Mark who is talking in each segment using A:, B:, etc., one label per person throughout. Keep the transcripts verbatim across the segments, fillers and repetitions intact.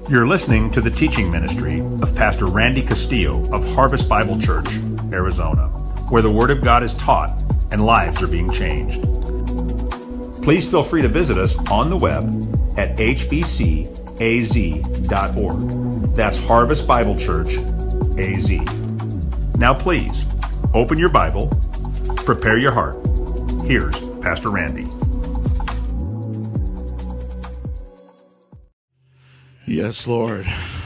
A: You're listening to the teaching ministry of Pastor Randy Castillo of Harvest Bible Church, Arizona, where the Word of God is taught and lives are being changed. Please feel free to visit us on the web at h b c a z dot org. That's Harvest Bible Church, A Z. Now please, open your Bible, prepare your heart. Here's Pastor Randy.
B: Yes, Lord.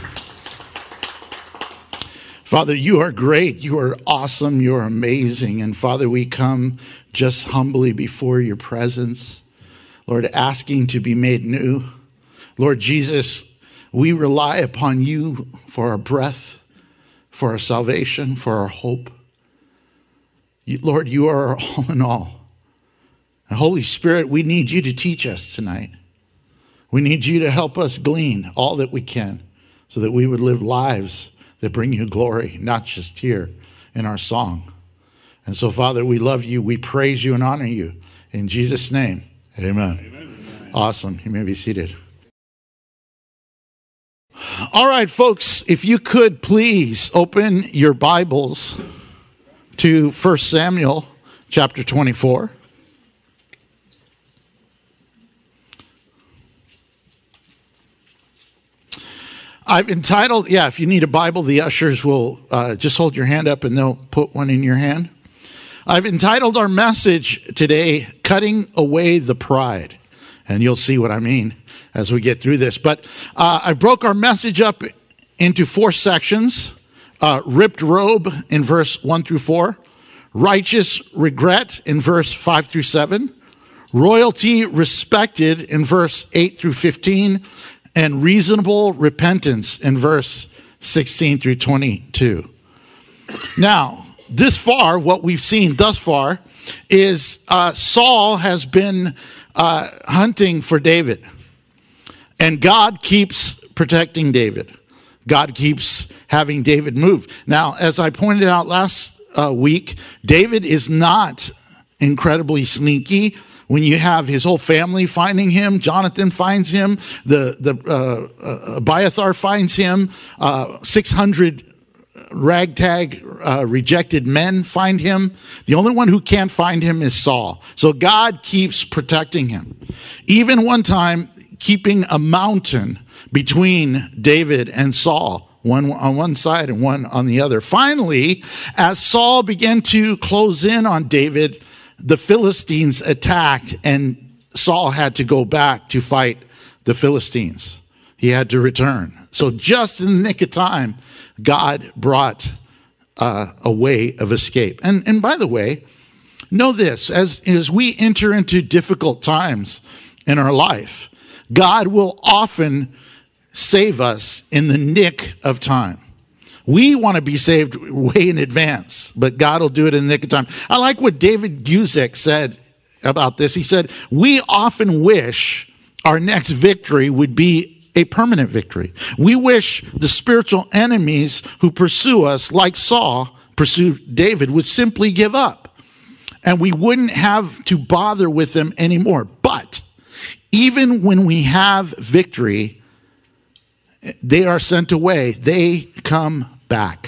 B: Father, you are great. You are awesome. You are amazing. And Father, we come just humbly before your presence, Lord, asking to be made new. Lord Jesus, we rely upon you for our breath, for our salvation, for our hope. You, Lord, you are our all in all. And Holy Spirit, we need you to teach us tonight. We need you to help us glean all that we can so that we would live lives that bring you glory, not just here in our song. And so, Father, we love you. We praise you and honor you. In Jesus' name, amen. Amen. Awesome. You may be seated. All right, folks, if you could please open your Bibles to First Samuel chapter twenty-four. I've entitled, yeah, if you need a Bible, the ushers will uh, just hold your hand up and they'll put one in your hand. I've entitled our message today, Cutting Away the Pride. And you'll see what I mean as we get through this. But uh, I broke our message up into four sections. Uh, ripped robe in verse one through four. Righteous regret in verse five through seven. Royalty respected in verse eight through fifteen. And reasonable repentance in verse sixteen through twenty-two. Now, this far, what we've seen thus far is uh, Saul has been uh, hunting for David. And God keeps protecting David. God keeps having David move. Now, as I pointed out last uh, week, David is not incredibly sneaky. When you have his whole family finding him, Jonathan finds him, the the uh, uh, Abiathar finds him, uh, six hundred ragtag uh, rejected men find him. The only one who can't find him is Saul. So God keeps protecting him. Even one time, keeping a mountain between David and Saul, one on one side and one on the other. Finally, as Saul began to close in on David, the Philistines attacked, and Saul had to go back to fight the Philistines. He had to return. So just in the nick of time, God brought uh, a way of escape. And, and by the way, know this, as, as we enter into difficult times in our life, God will often save us in the nick of time. We want to be saved way in advance, but God will do it in the nick of time. I like what David Guzik said about this. He said, we often wish our next victory would be a permanent victory. We wish the spiritual enemies who pursue us, like Saul pursued David, would simply give up. And we wouldn't have to bother with them anymore. But even when we have victory, they are sent away. They come back.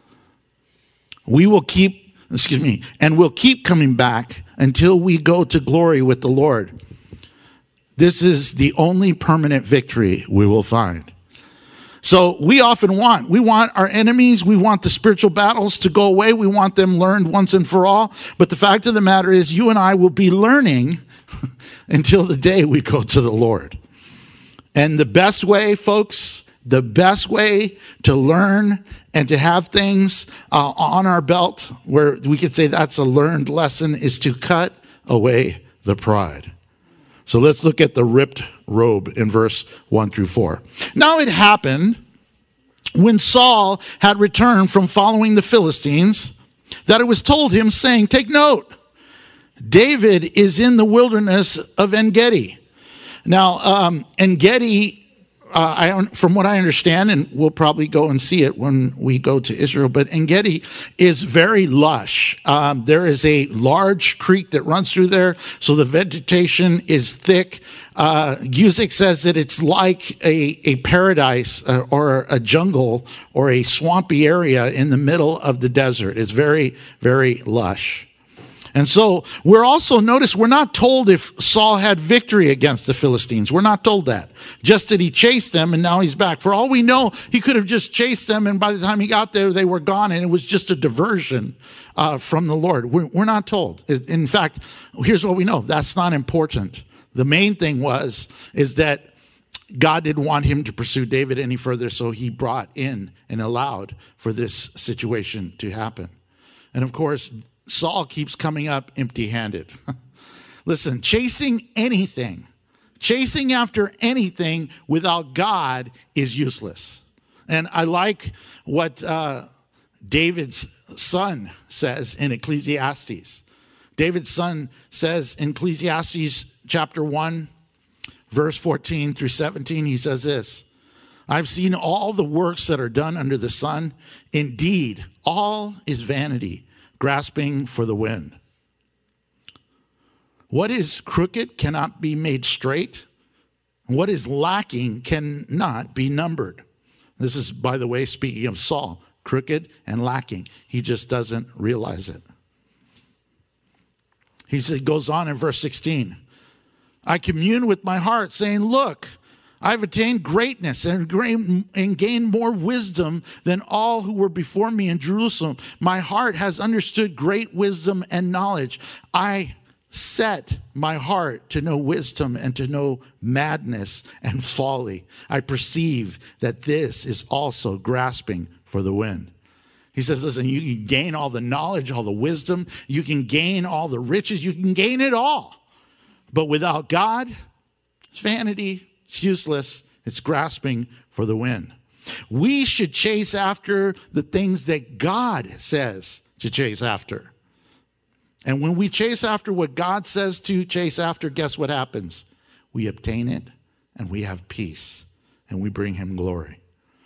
B: We will keep, excuse me, and we'll keep coming back until we go to glory with the Lord. This is the only permanent victory we will find. So we often want, we want our enemies, we want the spiritual battles to go away, we want them learned once and for all. But the fact of the matter is, you and I will be learning until the day we go to the Lord. And the best way, folks, the best way to learn and to have things uh, on our belt where we could say that's a learned lesson is to cut away the pride. So let's look at the ripped robe in verse one through four. Now it happened when Saul had returned from following the Philistines that it was told him, saying, take note, David is in the wilderness of En-Gedi. Now, um, En-Gedi uh, I, from what I understand, and we'll probably go and see it when we go to Israel, but En-Gedi is very lush. Um, there is a large creek that runs through there, so the vegetation is thick. Uh, Guzik says that it's like a, a paradise uh, or a jungle or a swampy area in the middle of the desert. It's very, very lush. And so we're also, notice, we're not told if Saul had victory against the Philistines. We're not told that. Just that he chased them and now he's back. For all we know, he could have just chased them and by the time he got there, they were gone and it was just a diversion uh, from the Lord. We're, we're not told. In fact, here's what we know. That's not important. The main thing was, is that God didn't want him to pursue David any further, so he brought in and allowed for this situation to happen. And of course, Saul keeps coming up empty-handed. Listen, chasing anything, chasing after anything without God is useless. And I like what uh, David's son says in Ecclesiastes. David's son says in Ecclesiastes chapter one, verse fourteen through seventeen, he says this: I've seen all the works that are done under the sun. Indeed, all is vanity, grasping for the wind. What is crooked cannot be made straight. What is lacking cannot be numbered. This is, by the way, speaking of Saul, crooked and lacking. He just doesn't realize it. He said, goes on in verse sixteen. I commune with my heart, saying, look, I've attained greatness and gained more wisdom than all who were before me in Jerusalem. My heart has understood great wisdom and knowledge. I set my heart to know wisdom and to know madness and folly. I perceive that this is also grasping for the wind. He says, listen, you can gain all the knowledge, all the wisdom. You can gain all the riches. You can gain it all. But without God, it's vanity. It's useless. It's grasping for the wind. We should chase after the things that God says to chase after. And when we chase after what God says to chase after, guess what happens? We obtain it and we have peace and we bring him glory.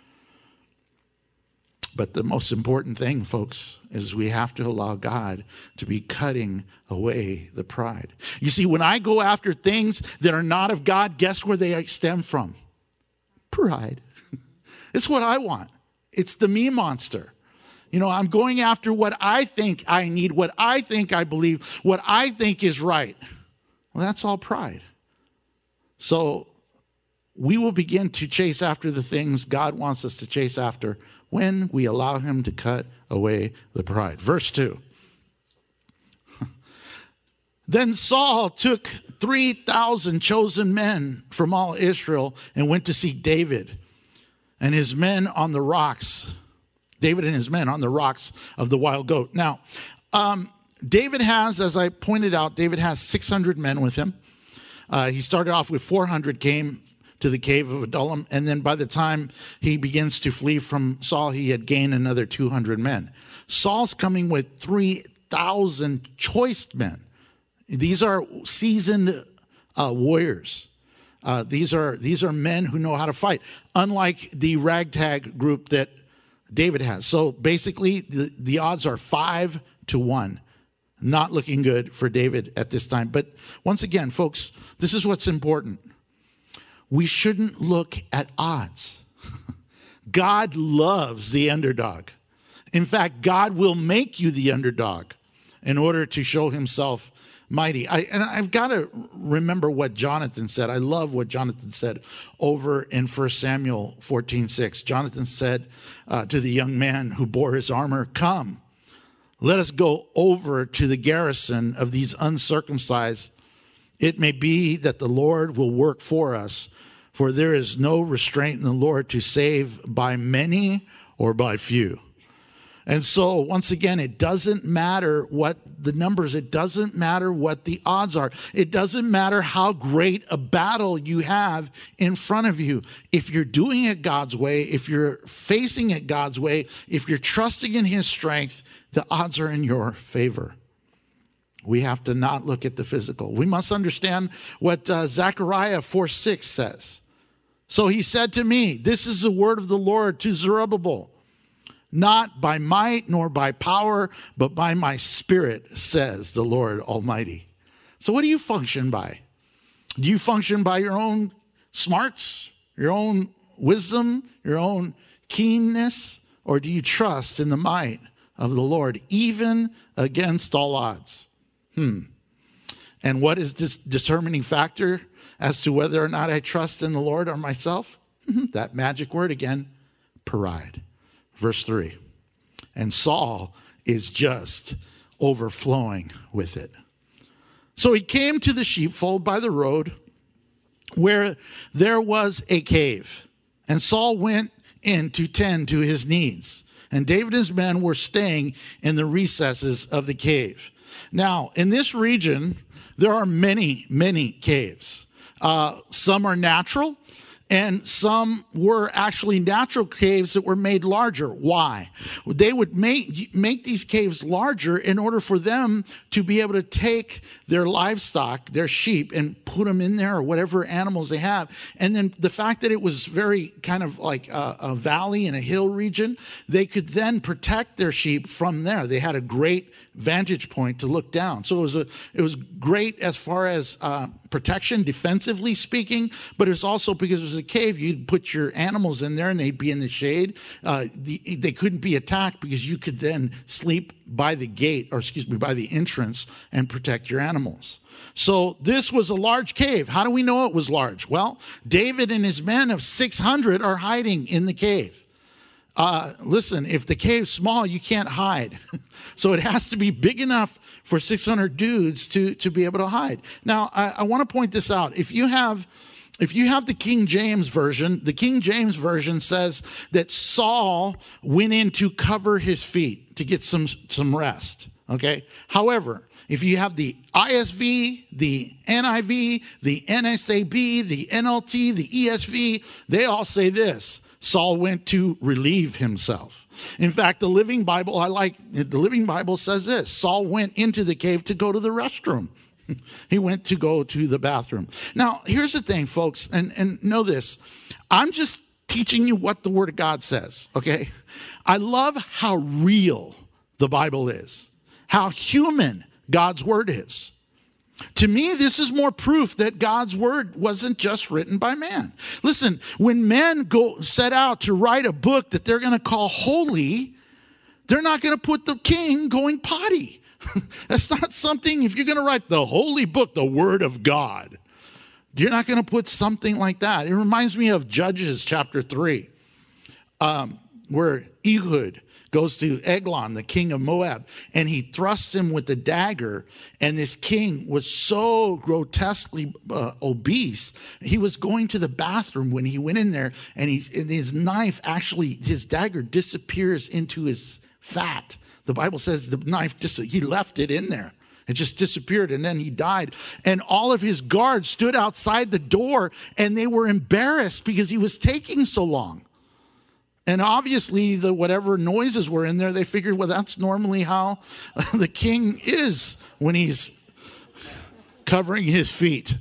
B: But the most important thing, folks, is we have to allow God to be cutting away the pride. You see, when I go after things that are not of God, guess where they stem from? Pride. It's what I want. It's the me monster. You know, I'm going after what I think I need, what I think I believe, what I think is right. Well, that's all pride. So we will begin to chase after the things God wants us to chase after when we allow him to cut away the pride. Verse two. Then Saul took three thousand chosen men from all Israel and went to seek David and his men on the rocks. David and his men on the rocks of the Wild Goat. Now, um, David has, as I pointed out, David has six hundred men with him. Uh, he started off with four hundred, came to the cave of Adullam, and then by the time he begins to flee from Saul, he had gained another two hundred men. Saul's coming with three thousand choice men. These are seasoned uh, warriors. Uh, these are these are men who know how to fight, unlike the ragtag group that David has. So basically, the, the odds are five to one. Not looking good for David at this time. But once again, folks, this is what's important. We shouldn't look at odds. God loves the underdog. In fact, God will make you the underdog in order to show himself mighty. I, and I've got to remember what Jonathan said. I love what Jonathan said over in First Samuel fourteen six. Jonathan said uh, to the young man who bore his armor, come, let us go over to the garrison of these uncircumcised. It may be that the Lord will work for us, for there is no restraint in the Lord to save by many or by few. And so, once again, it doesn't matter what the numbers, it doesn't matter what the odds are. It doesn't matter how great a battle you have in front of you. If you're doing it God's way, if you're facing it God's way, if you're trusting in his strength, the odds are in your favor. We have to not look at the physical. We must understand what uh, Zechariah four six says. So he said to me, this is the word of the Lord to Zerubbabel. Not by might nor by power, but by my spirit, says the Lord Almighty. So what do you function by? Do you function by your own smarts, your own wisdom, your own keenness, or do you trust in the might of the Lord, even against all odds? Hmm. And what is this determining factor as to whether or not I trust in the Lord or myself? That magic word again, pride. Verse three, and Saul is just overflowing with it. So he came to the sheepfold by the road where there was a cave, and Saul went in to tend to his needs. And David and his men were staying in the recesses of the cave. Now, in this region, there are many, many caves. Uh, some are natural, and some were actually natural caves that were made larger. Why? They would make, make these caves larger in order for them to be able to take their livestock, their sheep, and put them in there, or whatever animals they have. And then the fact that it was very kind of like a, a valley and a hill region, they could then protect their sheep from there. They had a great vantage point to look down. So it was a it was great as far as uh, protection, defensively speaking, but it was also because it was a cave, you'd put your animals in there and they'd be in the shade. Uh, the, they couldn't be attacked because you could then sleep by the gate, or excuse me, by the entrance, and protect your animals. So this was a large cave. How do we know it was large? Well, David and his men of six hundred are hiding in the cave. Uh, listen, if the cave's small, you can't hide. So it has to be big enough for six hundred dudes to, to be able to hide. Now, I, I want to point this out. If you have, if you have the King James Version, the King James Version says that Saul went in to cover his feet to get some, some rest. Okay. However, if you have the I S V, the N I V, the N S A B, the N L T, the E S V, they all say this: Saul went to relieve himself. In fact, the Living Bible, I like, the Living Bible says this: Saul went into the cave to go to the restroom. He went to go to the bathroom. Now, here's the thing, folks, and, and know this. I'm just teaching you what the Word of God says, okay? I love how real the Bible is, how human God's Word is. To me, this is more proof that God's word wasn't just written by man. Listen, when men go set out to write a book that they're going to call holy, they're not going to put the king going potty. That's not something, if you're going to write the holy book, the word of God, you're not going to put something like that. It reminds me of Judges chapter three, um, where Ehud goes to Eglon, the king of Moab, and he thrusts him with the dagger. And this king was so grotesquely uh, obese, he was going to the bathroom when he went in there, and, he, and his knife actually, his dagger disappears into his fat. The Bible says the knife, dis- he left it in there. It just disappeared, and then he died. And all of his guards stood outside the door, and they were embarrassed because he was taking so long. And obviously, the whatever noises were in there, they figured, well, that's normally how the king is when he's covering his feet.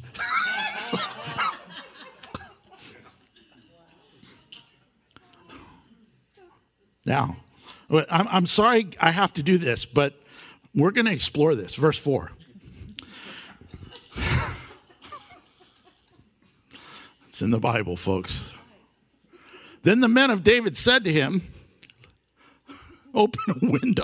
B: Now, I'm, I'm sorry I have to do this, but we're going to explore this. Verse four. It's in the Bible, folks. Then the men of David said to him, open a window.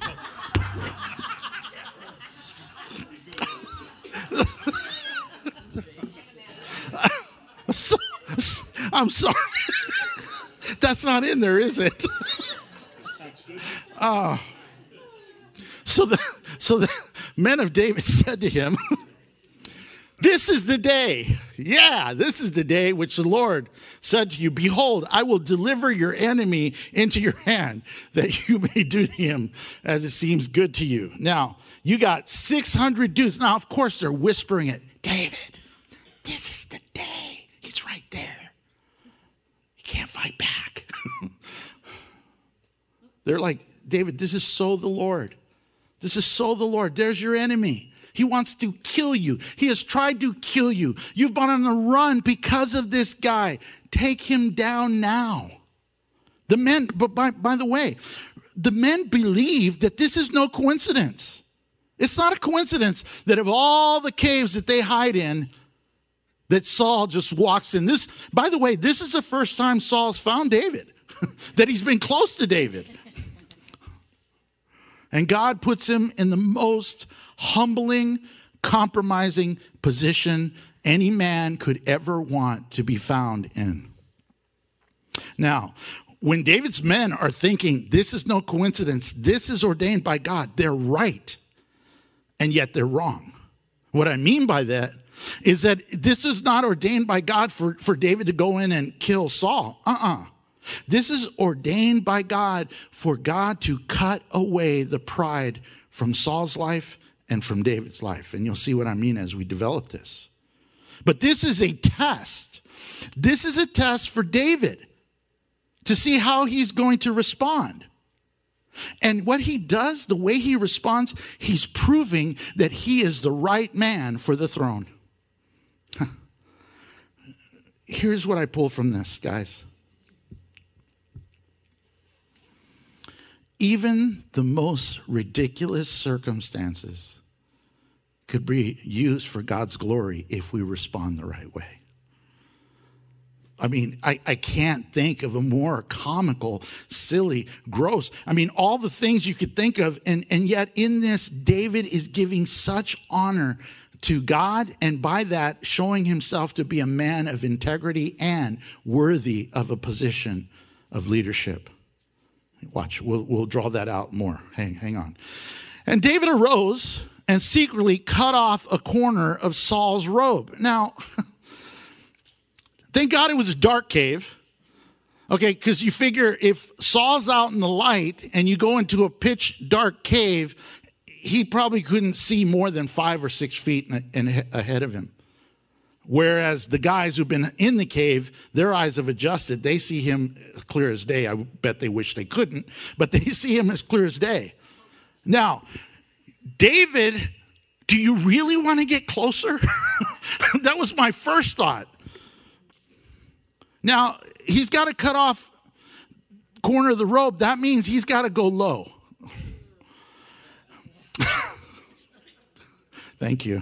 B: so, I'm sorry. That's not in there, is it? uh, so, the, so the men of David said to him, this is the day. Yeah, this is the day which the Lord said to you, behold, I will deliver your enemy into your hand, that you may do to him as it seems good to you. Now, you got six hundred dudes. Now, of course, they're whispering it. David, this is the day. He's right there. You can't fight back. They're like, David, this is so the Lord. This is so the Lord. There's your enemy. He wants to kill you. He has tried to kill you. You've been on the run because of this guy. Take him down now. The men, but by, by the way, the men believe that this is no coincidence. It's not a coincidence that of all the caves that they hide in, that Saul just walks in. This, by the way, this is the first time Saul's found David, that he's been close to David. And God puts him in the most humbling, compromising position any man could ever want to be found in. Now, when David's men are thinking, this is no coincidence, this is ordained by God, they're right, and yet they're wrong. What I mean by that is that this is not ordained by God for, for David to go in and kill Saul. Uh-uh. This is ordained by God for God to cut away the pride from Saul's life and from David's life. And you'll see what I mean as we develop this. But this is a test. This is a test for David to see how he's going to respond. And what he does, the way he responds, he's proving that he is the right man for the throne. Here's what I pull from this, guys. Even the most ridiculous circumstances could be used for God's glory if we respond the right way. I mean, I, I can't think of a more comical, silly, gross. I mean, all the things you could think of. And, and yet in this, David is giving such honor to God, and by that showing himself to be a man of integrity and worthy of a position of leadership. Watch, we'll, we'll draw that out more. Hang, hang on. And David arose and secretly cut off a corner of Saul's robe. Now, thank God it was a dark cave. Okay, because you figure if Saul's out in the light and you go into a pitch dark cave, he probably couldn't see more than five or six feet in, in, ahead of him. Whereas the guys who've been in the cave, their eyes have adjusted. They see him clear as day. I bet they wish they couldn't, but they see him as clear as day. Now, David, do you really want to get closer? That was my first thought. Now, he's got to cut off corner of the robe. That means he's got to go low. Thank you.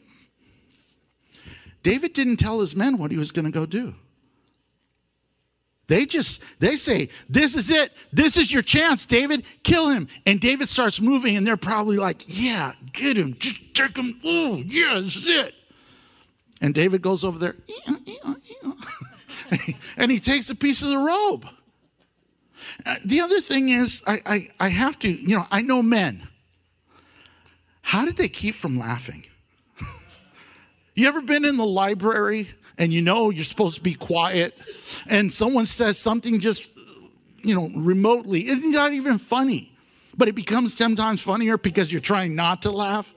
B: David didn't tell his men what he was going to go do. They just, they say, this is it. This is your chance, David. Kill him. And David starts moving, and they're probably like, yeah, get him. Just take him. Oh, yeah, this is it. And David goes over there, and he takes a piece of the robe. Uh, the other thing is, I, I, I have to, you know, I know men. How did they keep from laughing? You ever been in the library and you know you're supposed to be quiet and someone says something just, you know, remotely, it's not even funny, but it becomes ten times funnier because you're trying not to laugh?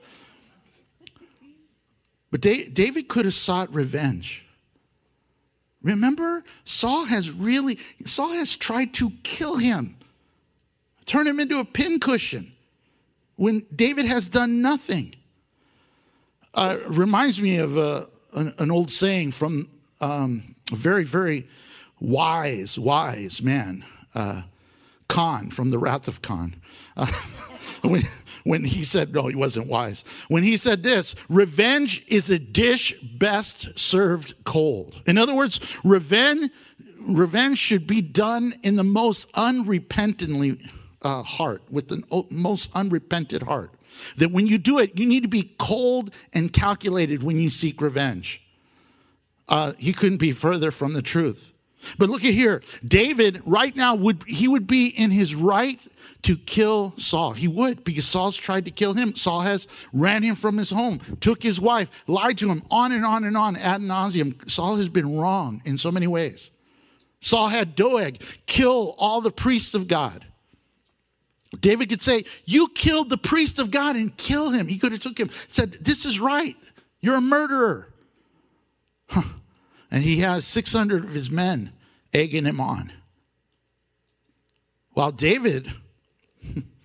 B: But David could have sought revenge. Remember, Saul has really, Saul has tried to kill him, turn him into a pincushion when David has done nothing. Uh, reminds me of uh, an, an old saying from um, a very, very wise, wise man, uh, Khan, from the Wrath of Khan. Uh, when, when he said, no, he wasn't wise. When he said this, revenge is a dish best served cold. In other words, revenge, revenge should be done in the most unrepentantly uh, heart, with the most unrepentant heart. That when you do it, you need to be cold and calculated when you seek revenge. Uh, he couldn't be further from the truth. But look at here. David right now, would he would be in his right to kill Saul. He would, because Saul's tried to kill him. Saul has ran him from his home, took his wife, lied to him, on and on and on, ad nauseum. Saul has been wrong in so many ways. Saul had Doeg kill all the priests of God. David could say, you killed the priest of God, and kill him. He could have took him, said, this is right. You're a murderer. Huh. And he has six hundred of his men egging him on. While David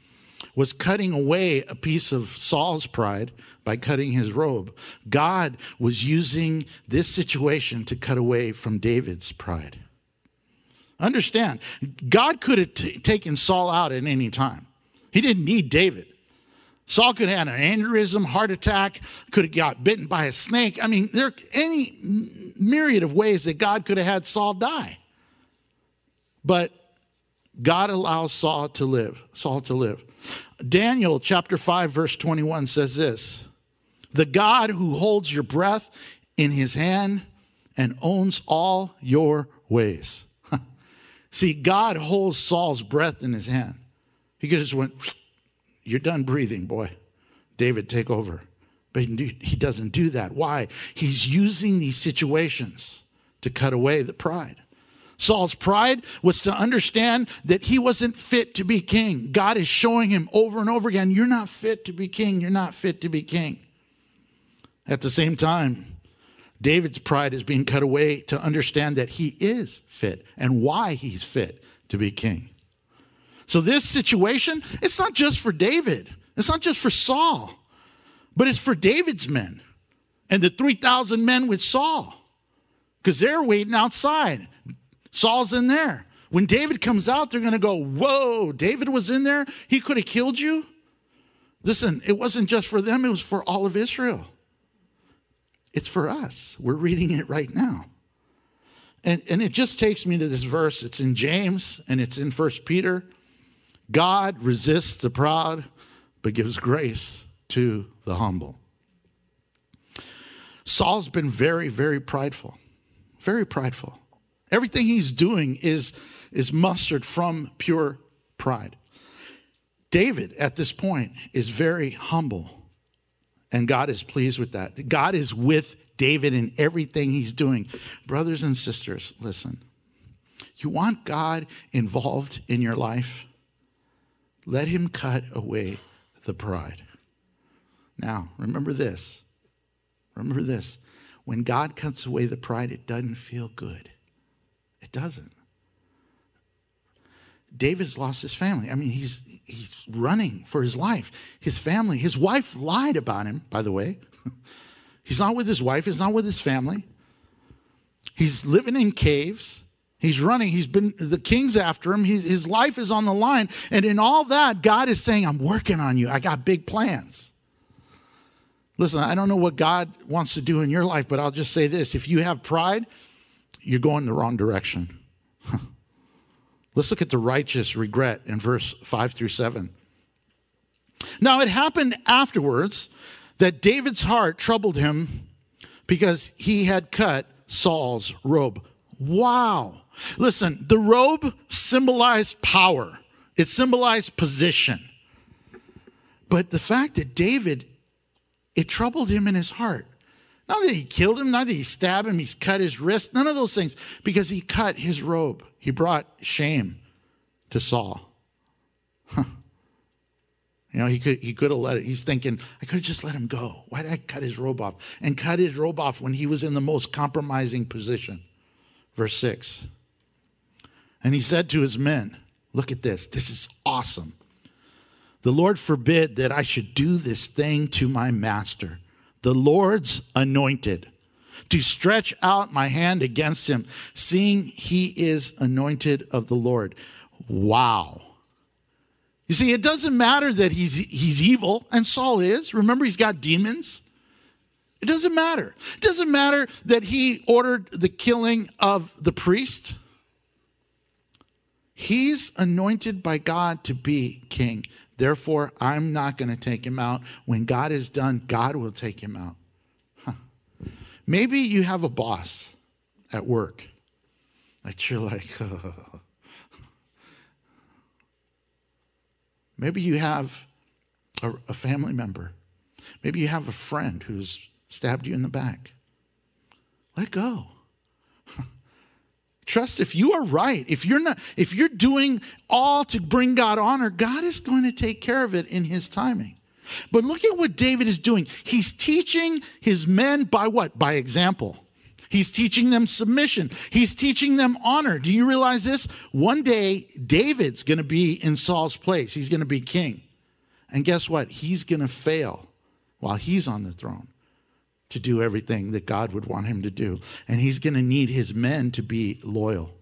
B: was cutting away a piece of Saul's pride by cutting his robe, God was using this situation to cut away from David's pride. Understand, God could have t- taken Saul out at any time. He didn't need David. Saul could have had an aneurysm, heart attack, could have got bitten by a snake. I mean, there are any myriad of ways that God could have had Saul die. But God allows Saul to live, Saul to live. Daniel chapter five, verse twenty-one says this: the God who holds your breath in his hand and owns all your ways. See, God holds Saul's breath in his hand. He could have just went, you're done breathing, boy. David, take over. But he doesn't do that. Why? He's using these situations to cut away the pride. Saul's pride was to understand that he wasn't fit to be king. God is showing him over and over again, you're not fit to be king. You're not fit to be king. At the same time, David's pride is being cut away to understand that he is fit and why he's fit to be king. So this situation, it's not just for David. It's not just for Saul, but it's for David's men and the three thousand men with Saul, because they're waiting outside. Saul's in there. When David comes out, they're going to go, whoa, David was in there? He could have killed you? Listen, it wasn't just for them. It was for all of Israel. It's for us. We're reading it right now. And, and it just takes me to this verse. It's in James and it's in First Peter. God resists the proud, but gives grace to the humble. Saul's been very, very prideful. Very prideful. Everything he's doing is, is mustered from pure pride. David, at this point, is very humble. And God is pleased with that. God is with David in everything he's doing. Brothers and sisters, listen. You want God involved in your life? Let him cut away the pride. Now, remember this. Remember this. When God cuts away the pride, it doesn't feel good. It doesn't. David's lost his family. I mean, he's he's running for his life. His family, his wife lied about him, by the way. He's not with his wife. He's not with his family. He's living in caves. He's running. He's been, the king's after him. He, his life is on the line. And in all that, God is saying, I'm working on you. I got big plans. Listen, I don't know what God wants to do in your life, but I'll just say this. If you have pride, you're going the wrong direction. Let's look at the righteous regret in verse five through seven. Now it happened afterwards that David's heart troubled him because he had cut Saul's robe. Wow. Listen, the robe symbolized power. It symbolized position. But the fact that David, it troubled him in his heart. Not that he killed him, not that he stabbed him, he's cut his wrist, none of those things, because he cut his robe. He brought shame to Saul. Huh. You know, he could he could have let it. He's thinking, I could have just let him go. Why did I cut his robe off? And cut his robe off when he was in the most compromising position. Verse six. And he said to his men, look at this. This is awesome. The Lord forbid that I should do this thing to my master, the Lord's anointed, to stretch out my hand against him, seeing he is anointed of the Lord. Wow. You see, it doesn't matter that he's he's evil, and Saul is. Remember, he's got demons. It doesn't matter. It doesn't matter that he ordered the killing of the priest. He's anointed by God to be king. Therefore, I'm not going to take him out. When God is done, God will take him out. Huh. Maybe you have a boss at work. Like you're like, oh. Maybe you have a, a family member. Maybe you have a friend who's stabbed you in the back. Let go. Trust if you are right, if you're not, if you're doing all to bring God honor, God is going to take care of it in his timing. But look at what David is doing. He's teaching his men by what? By example. He's teaching them submission. He's teaching them honor. Do you realize this? One day, David's going to be in Saul's place. He's going to be king. And guess what? He's going to fail while he's on the throne to do everything that God would want him to do. And he's going to need his men to be loyal.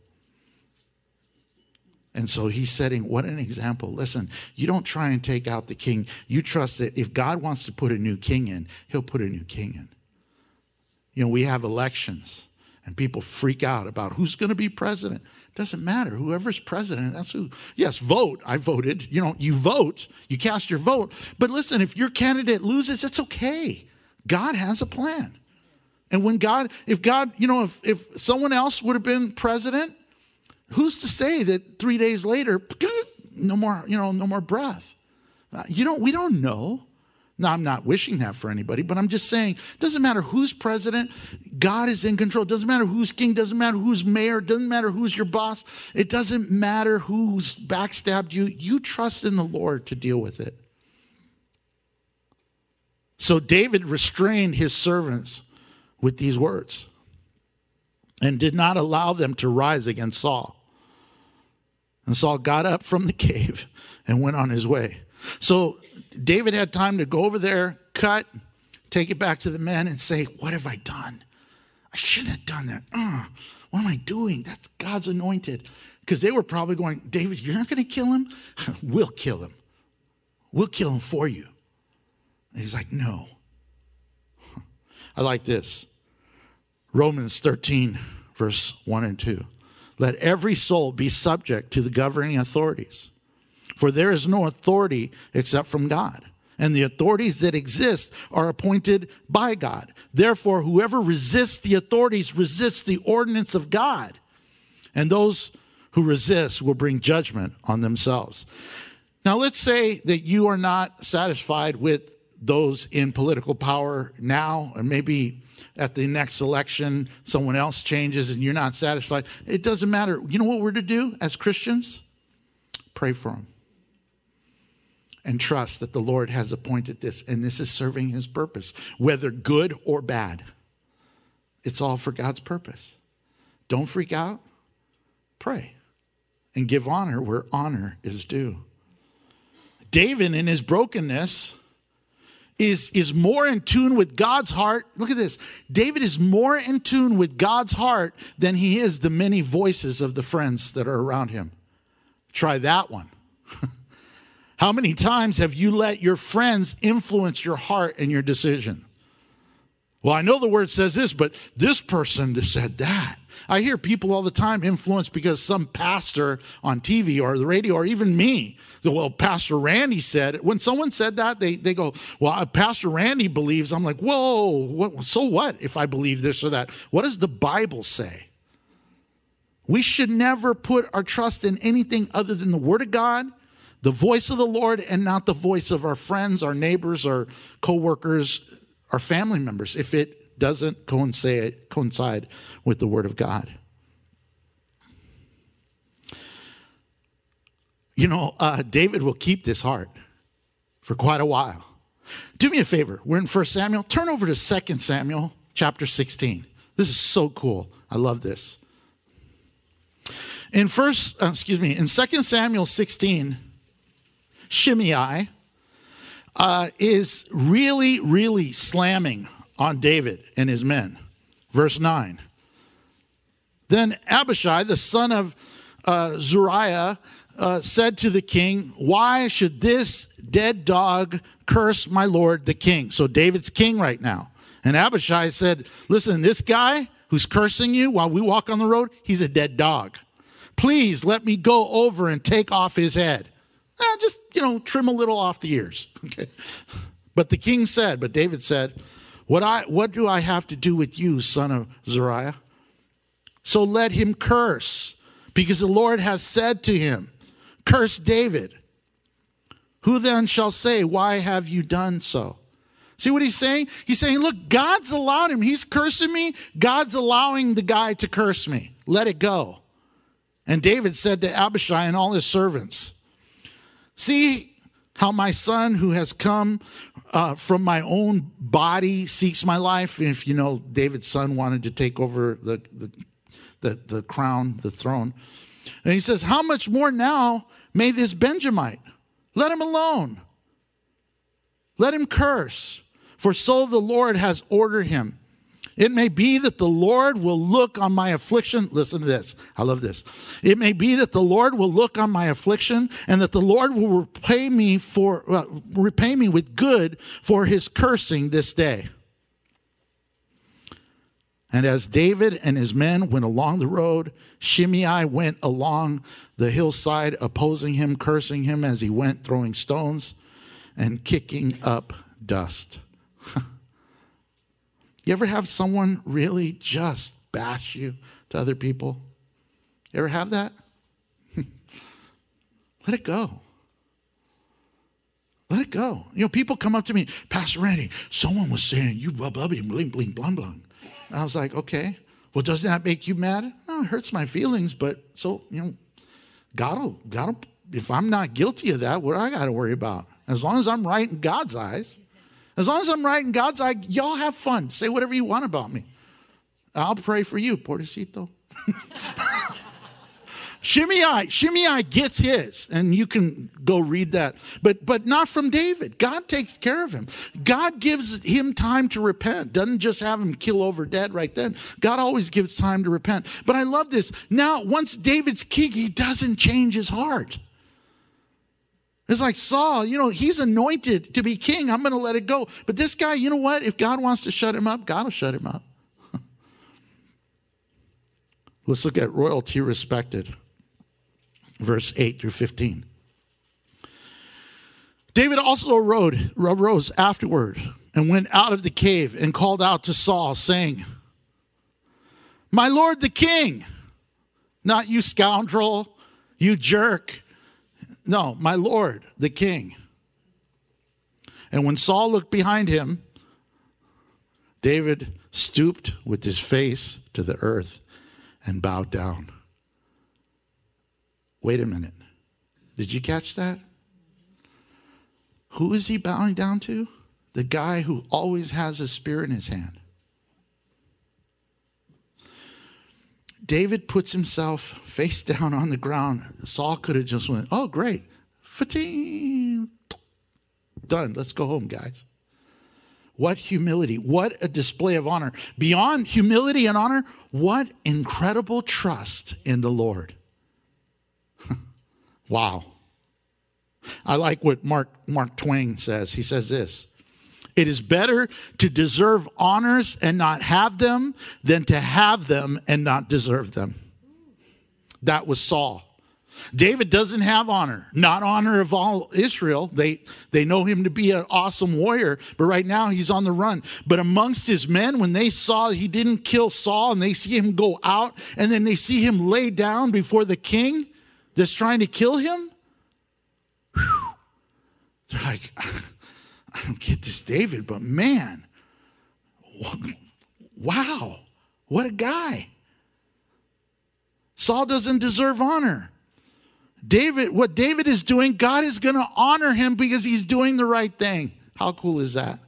B: And so he's setting, what an example. Listen, you don't try and take out the king. You trust that if God wants to put a new king in, he'll put a new king in. You know, we have elections and people freak out about who's going to be president. Doesn't matter. Whoever's president, that's who. Yes, vote. I voted. You know, you vote. You cast your vote. But listen, if your candidate loses, it's okay. God has a plan. And when God, if God, you know, if, if someone else would have been president, who's to say that three days later, no more, you know, no more breath? Uh, you don't, we don't know. Now, I'm not wishing that for anybody, but I'm just saying, it doesn't matter who's president. God is in control. It doesn't matter who's king. It doesn't matter who's mayor. It doesn't matter who's your boss. It doesn't matter who's backstabbed you. You trust in the Lord to deal with it. So David restrained his servants with these words and did not allow them to rise against Saul. And Saul got up from the cave and went on his way. So David had time to go over there, cut, take it back to the men and say, what have I done? I shouldn't have done that. Uh, what am I doing? That's God's anointed. Because they were probably going, David, you're not going to kill him? We'll kill him. We'll kill him for you. And he's like, no. I like this. Romans thirteen, verse one and two. Let every soul be subject to the governing authorities. For there is no authority except from God. And the authorities that exist are appointed by God. Therefore, whoever resists the authorities resists the ordinance of God. And those who resist will bring judgment on themselves. Now, let's say that you are not satisfied with those in political power now, and maybe at the next election, someone else changes and you're not satisfied. It doesn't matter. You know what we're to do as Christians? Pray for them. And trust that the Lord has appointed this, and this is serving his purpose, whether good or bad. It's all for God's purpose. Don't freak out. Pray. And give honor where honor is due. David, in his brokenness, is, is more in tune with God's heart. Look at this. David is more in tune with God's heart than he is the many voices of the friends that are around him. Try that one. How many times have you let your friends influence your heart and your decision? Well, I know the word says this, but this person said that. I hear people all the time influenced because some pastor on T V or the radio or even me, well, Pastor Randy said it. When someone said that, they, they go, well, Pastor Randy believes. I'm like, whoa, what, so what if I believe this or that? What does the Bible say? We should never put our trust in anything other than the Word of God, the voice of the Lord, and not the voice of our friends, our neighbors, our co-workers, our family members, if it doesn't coincide, coincide with the Word of God. You know, uh, David will keep this heart for quite a while. Do me a favor. We're in First Samuel. Turn over to Second Samuel chapter sixteen. This is so cool. I love this. In first, uh, excuse me, in Second Samuel sixteen, Shimei uh, is really, really slamming on David and his men. Verse nine. Then Abishai, the son of uh, Zeruiah, uh, said to the king, why should this dead dog curse my lord the king? So David's king right now. And Abishai said, listen, this guy who's cursing you while we walk on the road, he's a dead dog. Please let me go over and take off his head. Eh, just, you know, trim a little off the ears. Okay. But the king said, but David said, what I what do I have to do with you, son of Zeruiah? So let him curse, because the Lord has said to him, curse David. Who then shall say, why have you done so? See what he's saying? He's saying, look, God's allowed him. He's cursing me. God's allowing the guy to curse me. Let it go. And David said to Abishai and all his servants, see how my son who has come uh, from my own body seeks my life. If you know, David's son wanted to take over the, the, the, the crown, the throne. And he says, how much more now may this Benjamite? Let him alone. Let him curse, for so the Lord has ordered him. It may be that the Lord will look on my affliction. Listen to this. I love this. It may be that the Lord will look on my affliction, and that the Lord will repay me for uh, repay me with good for his cursing this day. And as David and his men went along the road, Shimei went along the hillside, opposing him, cursing him as he went, throwing stones and kicking up dust. You ever have someone really just bash you to other people? You ever have that? Let it go. Let it go. You know, people come up to me, Pastor Randy, someone was saying you blah, blah, blah, bling, bling, blah, blah. I was like, okay, well, doesn't that make you mad? No, it hurts my feelings, but so, you know, God will, God will, if I'm not guilty of that, what do I got to worry about? As long as I'm right in God's eyes. As long as I'm right in God's eye, y'all have fun. Say whatever you want about me. I'll pray for you, Portecito. Shimei, Shimei gets his, and you can go read that. But but not from David. God takes care of him. God gives him time to repent. Doesn't just have him kill over dead right then. God always gives time to repent. But I love this. Now, once David's king, he doesn't change his heart. It's like Saul, you know, he's anointed to be king. I'm going to let it go. But this guy, you know what? If God wants to shut him up, God will shut him up. Let's look at royalty respected. Verse eight through fifteen. David also arose, arose afterward and went out of the cave and called out to Saul, saying, my lord the king, not you scoundrel, you jerk. No, my lord, the king. And when Saul looked behind him, David stooped with his face to the earth and bowed down. Wait a minute. Did you catch that? Who is he bowing down to? The guy who always has a spear in his hand. David puts himself face down on the ground. Saul could have just went, oh, great. Fatim. Done. Let's go home, guys. What humility. What a display of honor. Beyond humility and honor, what incredible trust in the Lord. Wow. I like what Mark, Mark Twain says. He says this. It is better to deserve honors and not have them than to have them and not deserve them. That was Saul. David doesn't have honor, not honor of all Israel. They, they know him to be an awesome warrior, but right now he's on the run. But amongst his men, when they saw he didn't kill Saul and they see him go out and then they see him lay down before the king that's trying to kill him, whew, they're like, I don't get this David, but man, wow, what a guy. Saul doesn't deserve honor. David, what David is doing, God is going to honor him because he's doing the right thing. How cool is that?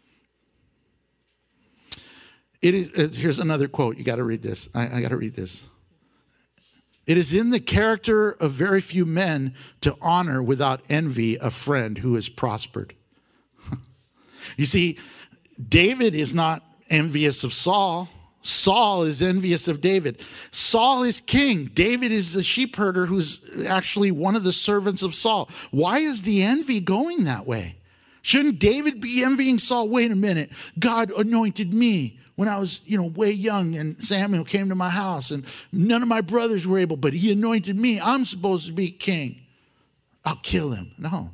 B: It is. Here's another quote. You got to read this. I, I got to read this. It is in the character of very few men to honor without envy a friend who has prospered. You see, David is not envious of Saul. Saul is envious of David. Saul is king. David is the sheep herder who's actually one of the servants of Saul. Why is the envy going that way? Shouldn't David be envying Saul? Wait a minute. God anointed me when I was, you know, way young, and Samuel came to my house and none of my brothers were able, but he anointed me. I'm supposed to be king. I'll kill him. No.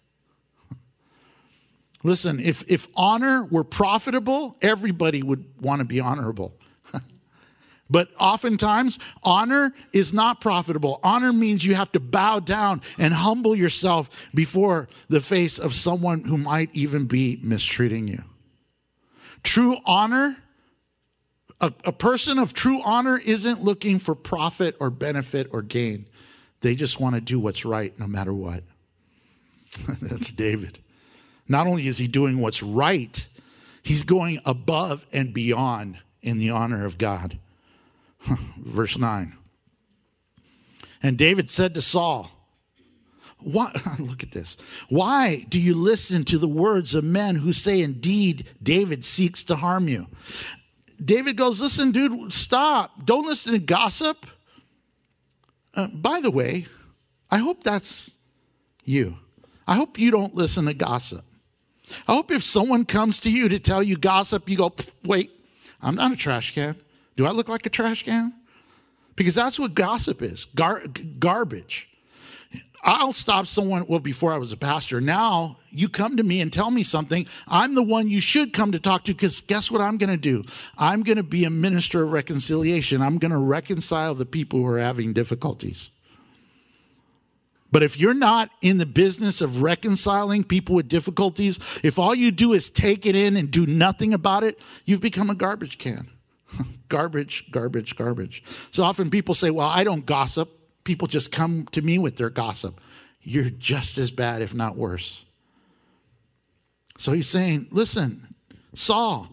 B: Listen, if, if honor were profitable, everybody would want to be honorable. But oftentimes, honor is not profitable. Honor means you have to bow down and humble yourself before the face of someone who might even be mistreating you. True honor, a, a person of true honor isn't looking for profit or benefit or gain. They just want to do what's right no matter what. That's David. Not only is he doing what's right, he's going above and beyond in the honor of God. Verse nine. And David said to Saul, Why, look at this. Why do you listen to the words of men who say, indeed, David seeks to harm you? David goes, listen, dude, stop. Don't listen to gossip. Uh, by the way, I hope that's you. I hope you don't listen to gossip. I hope if someone comes to you to tell you gossip, you go, wait, I'm not a trash can. Do I look like a trash can? Because that's what gossip is, gar- garbage. I'll stop someone, well, before I was a pastor. Now you come to me and tell me something. I'm the one you should come to talk to, because guess what I'm going to do? I'm going to be a minister of reconciliation. I'm going to reconcile the people who are having difficulties. But if you're not in the business of reconciling people with difficulties, if all you do is take it in and do nothing about it, you've become a garbage can. Garbage, garbage, garbage. So often people say, well, I don't gossip. People just come to me with their gossip. You're just as bad, if not worse. So he's saying, listen, Saul,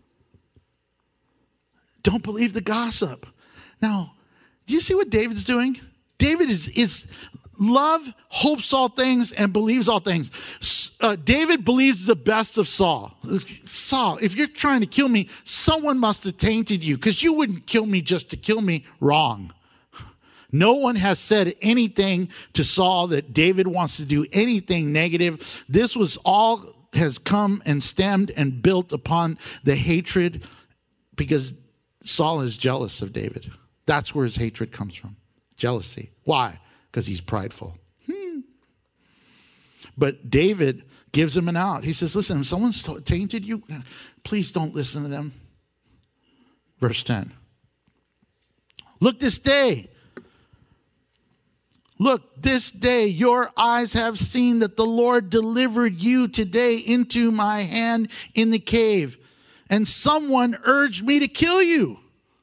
B: don't believe the gossip. Now, do you see what David's doing? David is, is love, hopes all things, and believes all things. Uh, David believes the best of Saul. Saul, if you're trying to kill me, someone must have tainted you, because you wouldn't kill me just to kill me. Wrong. No one has said anything to Saul that David wants to do anything negative. This was all has come and stemmed and built upon the hatred, because Saul is jealous of David. That's where his hatred comes from. Jealousy. Why? Because he's prideful. Hmm. But David gives him an out. He says, listen, if someone's tainted you, please don't listen to them. Verse ten. Look this day. Look, this day your eyes have seen that the Lord delivered you today into my hand in the cave, and someone urged me to kill you.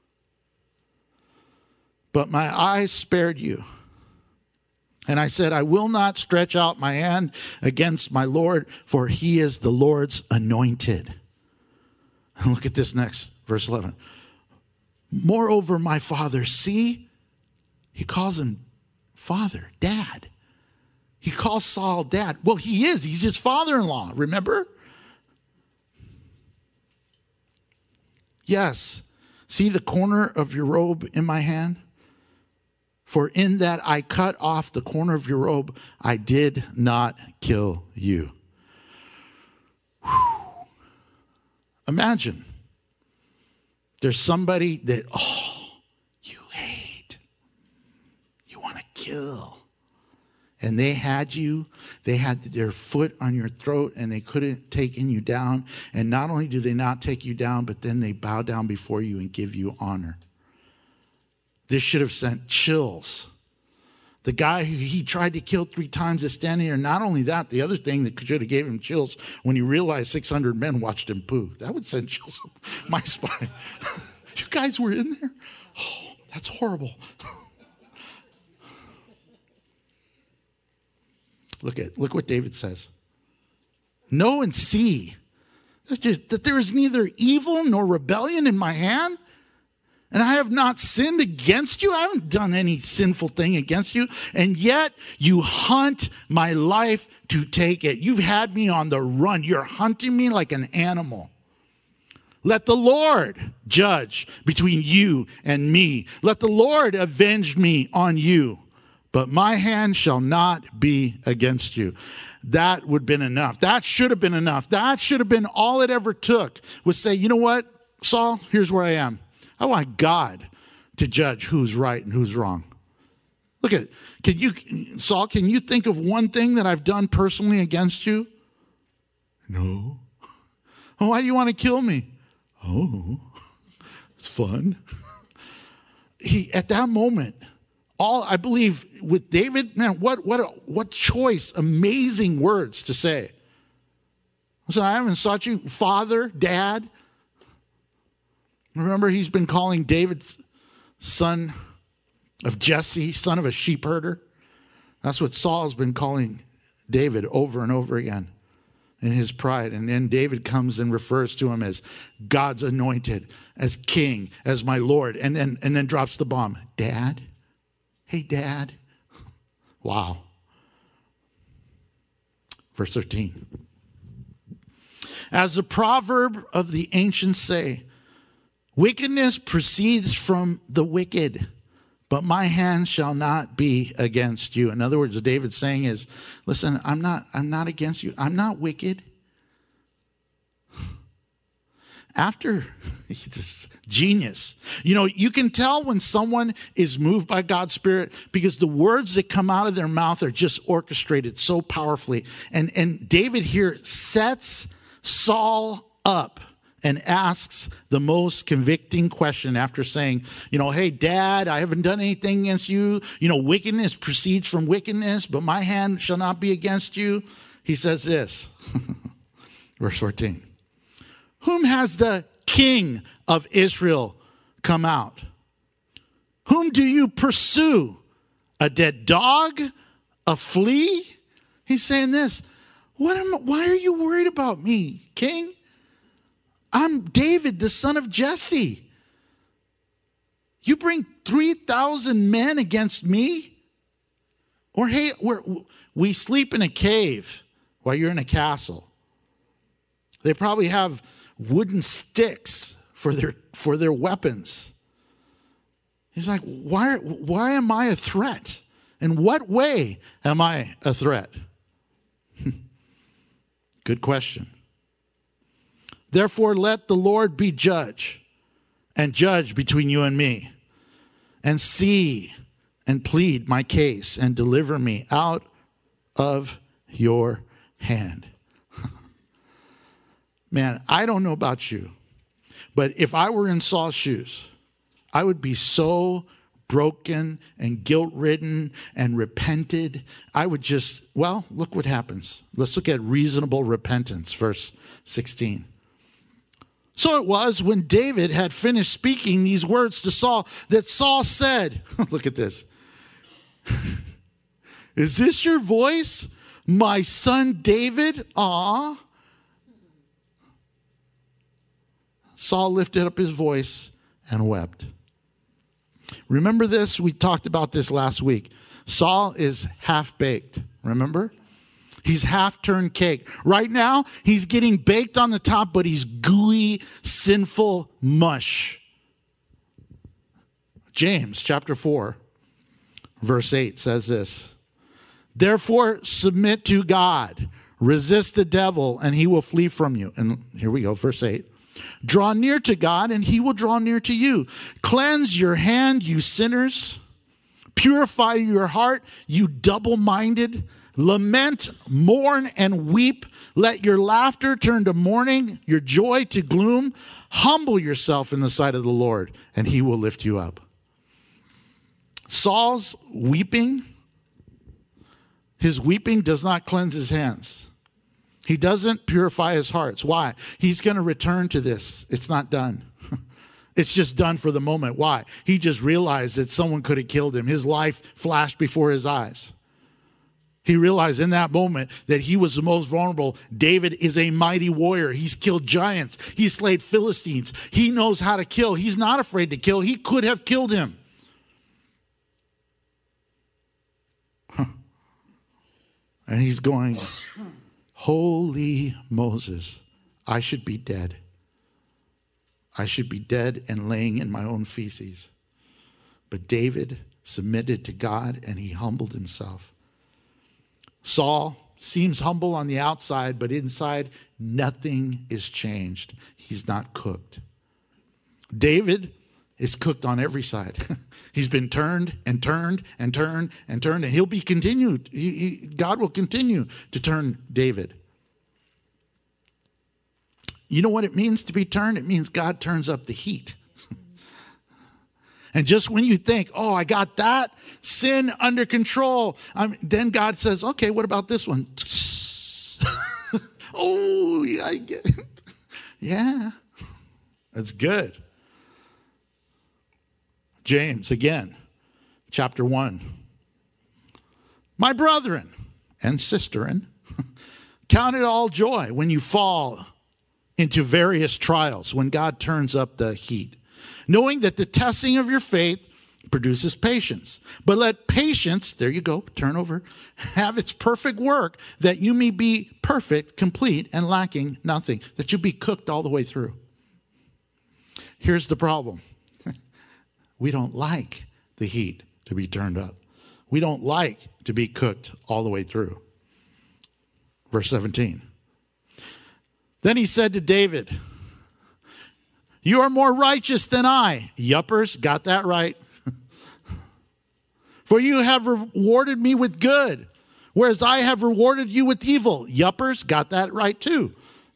B: But my eyes spared you. And I said, I will not stretch out my hand against my Lord, for he is the Lord's anointed. And look at this next, verse eleven. Moreover, my father, see, he calls him father, dad. He calls Saul dad. Well, he is. He's his father-in-law, remember? Yes. See the corner of your robe in my hand? For in that I cut off the corner of your robe, I did not kill you. Whew. Imagine there's somebody that, oh, you hate. You want to kill. And they had you, they had their foot on your throat, and they couldn't take you down. And not only do they not take you down, but then they bow down before you and give you honor. This should have sent chills. The guy who he tried to kill three times is standing here. Not only that, the other thing that should have gave him chills when he realized six hundred men watched him poo. That would send chills up my spine. You guys were in there? Oh, that's horrible. Look at look what David says. Know and see that there is neither evil nor rebellion in my hand. And I have not sinned against you. I haven't done any sinful thing against you. And yet you hunt my life to take it. You've had me on the run. You're hunting me like an animal. Let the Lord judge between you and me. Let the Lord avenge me on you. But my hand shall not be against you. That would have been enough. That should have been enough. That should have been all it ever took, was say, you know what, Saul, here's where I am. I want God to judge who's right and who's wrong. Look at it. Can you, Saul, can you think of one thing that I've done personally against you? No. Oh, why do you want to kill me? Oh, it's fun. He, at that moment, all I believe with David, man, what what what choice, amazing words to say. So I haven't sought you, Father, Dad. Remember, he's been calling David's son of Jesse, son of a sheep herder. That's what Saul's been calling David over and over again in his pride. And then David comes and refers to him as God's anointed, as king, as my Lord, and then and then drops the bomb. Dad? Hey, Dad. Wow. Verse thirteen. As the proverb of the ancients say, wickedness proceeds from the wicked, but my hand shall not be against you. In other words, what David's saying is, listen, I'm not, I'm not against you. I'm not wicked. After, this genius. You know, you can tell when someone is moved by God's Spirit because the words that come out of their mouth are just orchestrated so powerfully. And, and David here sets Saul up and asks the most convicting question after saying, you know, hey, Dad, I haven't done anything against you. You know, wickedness proceeds from wickedness, but my hand shall not be against you. He says this, verse fourteen. Whom has the king of Israel come out? Whom do you pursue? A dead dog? A flea? He's saying this. What am, why are you worried about me, king? I'm David, the son of Jesse. You bring three thousand men against me? Or hey, we're, we sleep in a cave while you're in a castle. They probably have wooden sticks for their for their weapons. He's like, why, why am I a threat? In what way am I a threat? Good question. Therefore, let the Lord be judge and judge between you and me, and see and plead my case and deliver me out of your hand. Man, I don't know about you, but if I were in Saul's shoes, I would be so broken and guilt-ridden and repented. I would just, well, look what happens. Let's look at reasonable repentance, verse sixteen. So it was when David had finished speaking these words to Saul that Saul said, look at this. Is this your voice, my son David? Aw. Saul lifted up his voice and wept. Remember this? We talked about this last week. Saul is half-baked, remember? He's half-turned cake. Right now, he's getting baked on the top, but he's gooey, sinful mush. James chapter four, verse eight says this. Therefore, submit to God. Resist the devil, and he will flee from you. And here we go, verse eight. Draw near to God, and he will draw near to you. Cleanse your hand, you sinners. Purify your heart, you double-minded. Lament, mourn, and weep. Let your laughter turn to mourning, your joy to gloom. Humble yourself in the sight of the Lord, and he will lift you up. Saul's weeping, his weeping does not cleanse his hands. He doesn't purify his hearts. Why? He's going to return to this. It's not done. It's just done for the moment. Why? He just realized that someone could have killed him. His life flashed before his eyes. He realized in that moment that he was the most vulnerable. David is a mighty warrior. He's killed giants. He's slayed Philistines. He knows how to kill. He's not afraid to kill. He could have killed him. Huh. And he's going, holy Moses, I should be dead. I should be dead and laying in my own feces. But David submitted to God and he humbled himself. Saul seems humble on the outside, but inside nothing is changed. He's not cooked. David is cooked on every side. He's been turned and turned and turned and turned, and he'll be continued. He, he, God will continue to turn David. You know what it means to be turned? It means God turns up the heat. And just when you think, oh, I got that sin under control, um, then God says, okay, what about this one? Oh, yeah, I get it. Yeah, that's good. James, again, chapter one. My brethren and sisterin, count it all joy when you fall into various trials, when God turns up the heat, knowing that the testing of your faith produces patience. But let patience, there you go, turn over, have its perfect work, that you may be perfect, complete, and lacking nothing, that you be cooked all the way through. Here's the problem. We don't like the heat to be turned up. We don't like to be cooked all the way through. Verse seventeen. Then he said to David, you are more righteous than I. Yuppers, got that right. For you have rewarded me with good, whereas I have rewarded you with evil. Yuppers, got that right too.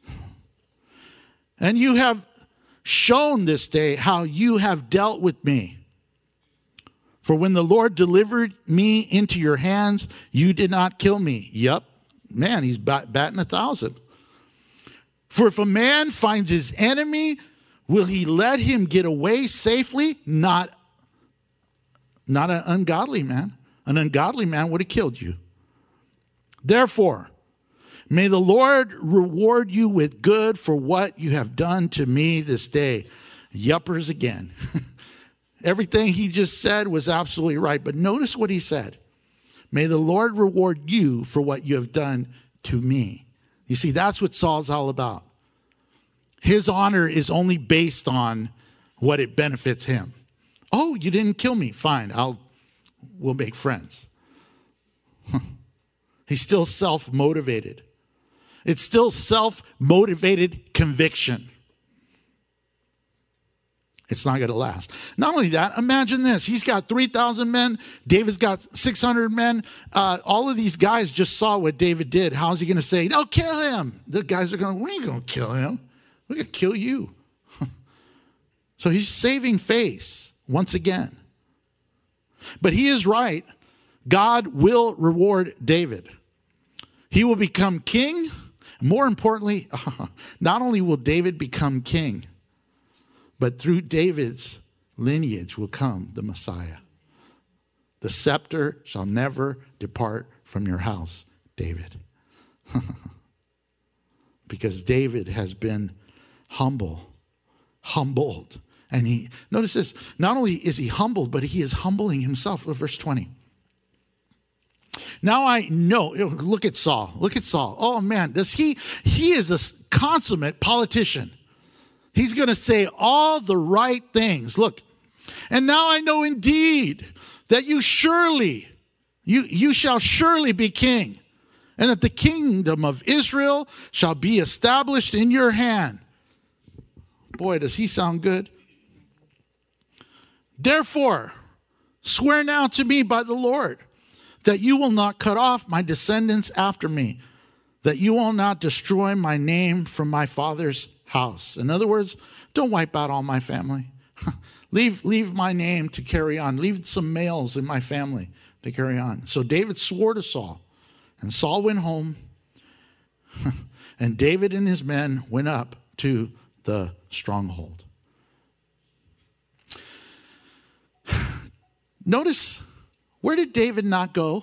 B: And you have shown this day how you have dealt with me. For when the Lord delivered me into your hands, you did not kill me. Yup, man, he's bat- batting a thousand. For if a man finds his enemy, will he let him get away safely? Not, not an ungodly man. An ungodly man would have killed you. Therefore, may the Lord reward you with good for what you have done to me this day. Yuppers again. Everything he just said was absolutely right. But notice what he said. May the Lord reward you for what you have done to me. You see, that's what Saul's all about. His honor is only based on what it benefits him. Oh, you didn't kill me. Fine, I'll we'll make friends. He's still self-motivated. It's still self-motivated conviction. It's not going to last. Not only that, imagine this. He's got three thousand men. David's got six hundred men. Uh, all of these guys just saw what David did. How's he going to say, no, kill him? The guys are going, we ain't going to kill him. We're going to kill you. So he's saving face once again. But he is right. God will reward David. He will become king. More importantly, not only will David become king, but through David's lineage will come the Messiah. The scepter shall never depart from your house, David. Because David has been humble, humbled. And he, notice this, not only is he humbled, but he is humbling himself. Verse twenty. Now I know, look at Saul, look at Saul. Oh man, does he, he is a consummate politician. He's going to say all the right things. Look, and now I know indeed that you surely, you, you shall surely be king, and that the kingdom of Israel shall be established in your hand. Boy, does he sound good. Therefore, swear now to me by the Lord that you will not cut off my descendants after me, that you will not destroy my name from my father's house. In other words, don't wipe out all my family. leave, leave my name to carry on. Leave some males in my family to carry on. So David swore to Saul, and Saul went home, and David and his men went up to the stronghold. Notice, where did David not go?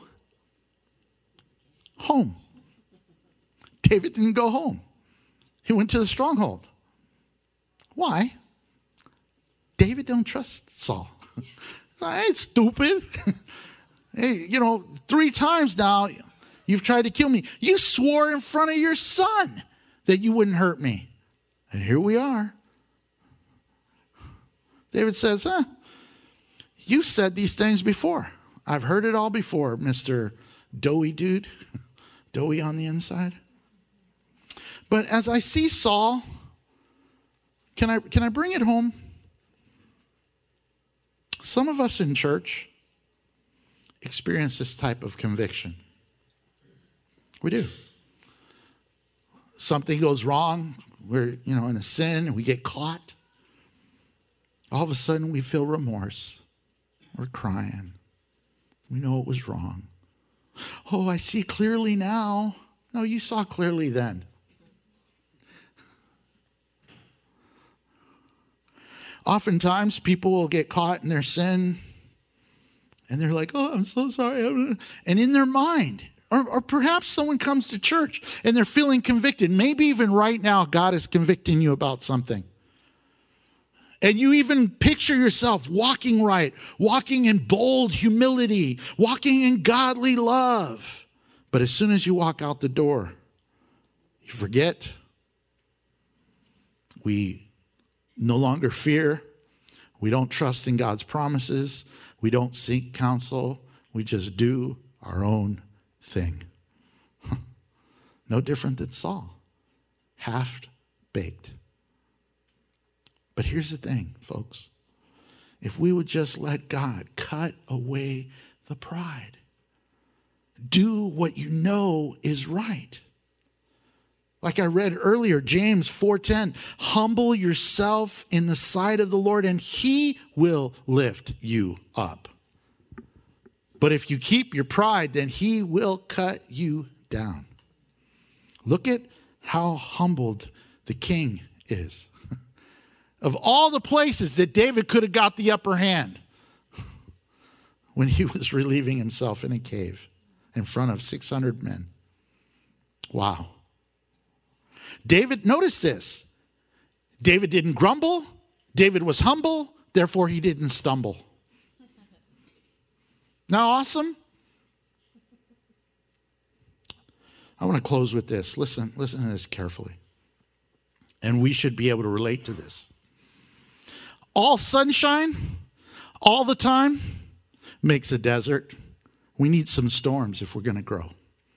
B: Home. David didn't go home. He went to the stronghold. Why? David don't trust Saul. I ain't stupid. Hey, you know, three times now you've tried to kill me. You swore in front of your son that you wouldn't hurt me. And here we are. David says, huh, you said these things before. I've heard it all before, Mister Doughy dude. Doughy on the inside. But as I see Saul, can I, can I bring it home? Some of us in church experience this type of conviction. We do. Something goes wrong. We're, you know, in a sin and we get caught. All of a sudden we feel remorse. We're crying. We know it was wrong. Oh, I see clearly now. No, you saw clearly then. Oftentimes, people will get caught in their sin, and they're like, oh, I'm so sorry. And in their mind, or, or perhaps someone comes to church, and they're feeling convicted. Maybe even right now, God is convicting you about something. And you even picture yourself walking right, walking in bold humility, walking in godly love. But as soon as you walk out the door, you forget. We no longer fear. We don't trust in God's promises. We don't seek counsel. We just do our own thing. No different than Saul. Half-baked. But here's the thing, folks. If we would just let God cut away the pride, do what you know is right. Like I read earlier, James four ten, humble yourself in the sight of the Lord and he will lift you up. But if you keep your pride, then he will cut you down. Look at how humbled the king is. Of all the places that David could have got the upper hand when he was relieving himself in a cave in front of six hundred men. Wow. David, notice this. David didn't grumble. David was humble. Therefore, he didn't stumble. Now, awesome? I want to close with this. Listen, listen to this carefully. And we should be able to relate to this. All sunshine, all the time, makes a desert. We need some storms if we're going to grow.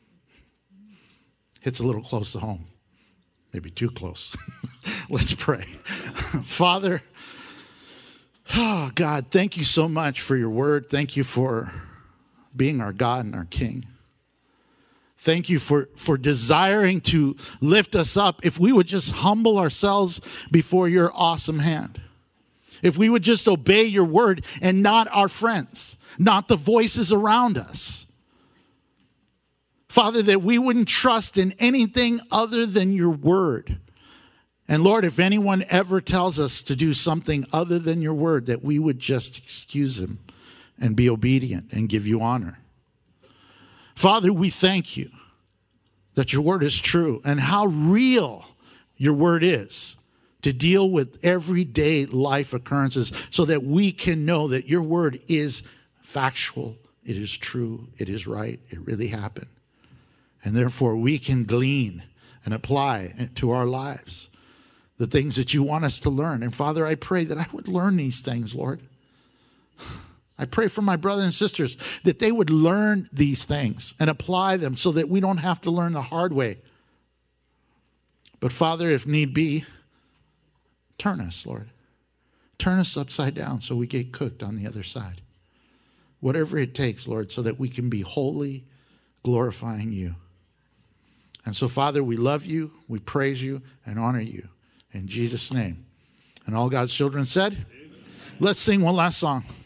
B: Hits a little close to home. Maybe too close. Let's pray. Father, oh God, thank you so much for your word. Thank you for being our God and our King. Thank you for, for desiring to lift us up. If we would just humble ourselves before your awesome hand. If we would just obey your word and not our friends, not the voices around us. Father, that we wouldn't trust in anything other than your word. And Lord, if anyone ever tells us to do something other than your word, that we would just excuse him and be obedient and give you honor. Father, we thank you that your word is true and how real your word is to deal with everyday life occurrences so that we can know that your word is factual, it is true, it is right, it really happened. And therefore we can glean and apply to our lives the things that you want us to learn. And Father, I pray that I would learn these things, Lord. I pray for my brothers and sisters that they would learn these things and apply them so that we don't have to learn the hard way. But Father, if need be, turn us, Lord. Turn us upside down so we get cooked on the other side. Whatever it takes, Lord, so that we can be holy, glorifying you. And so, Father, we love you, we praise you, and honor you. In Jesus' name. And all God's children said, amen. Let's sing one last song.